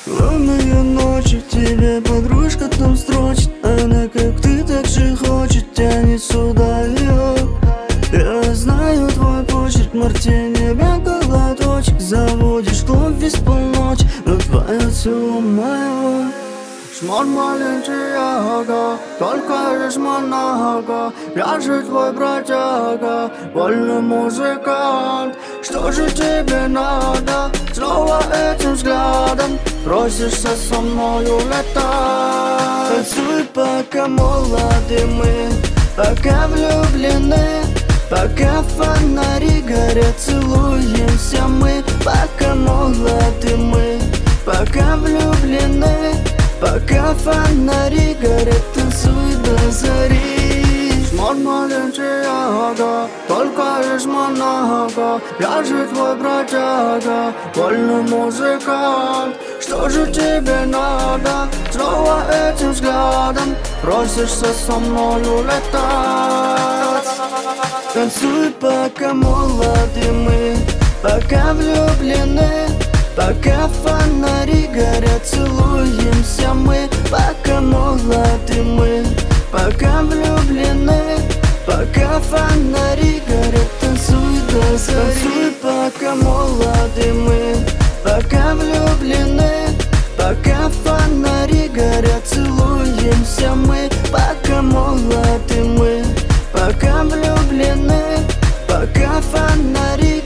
Лунные ночи, тебе подружка там строчит. Она как ты так же хочет, тянет сюда ее. Я знаю твой почерк, мартини, бега глоточек. Заводишь клуб весь полночь, но твое тело мое. Шмон Баленсиага, только лишь Монако. Я же твой бродяга, вольный музыкант. Что же тебе надо? Снова этим взглядом просишься со мною летать. Танцуй, пока молоды мы, пока влюблены, пока фонари горят, целуемся мы. Пока молоды мы, пока влюблены, пока фонари горят, танцуй до зари. Шмон Баленсиага, только лишь Монако. Я же твой бродяга, вольный музыкант. Что же тебе надо? Снова этим взглядом просишься со мною летать. Танцуй, пока молоды мы, пока влюблены, пока фонари горят, целуемся мы. Пока молоды мы, пока влюблены, пока фонари горят, танцуй до зари. Танцуй, пока молоды мы, пока влюблены, пока фонари горят, целуемся мы. Пока молоды мы, пока влюблены, пока фонари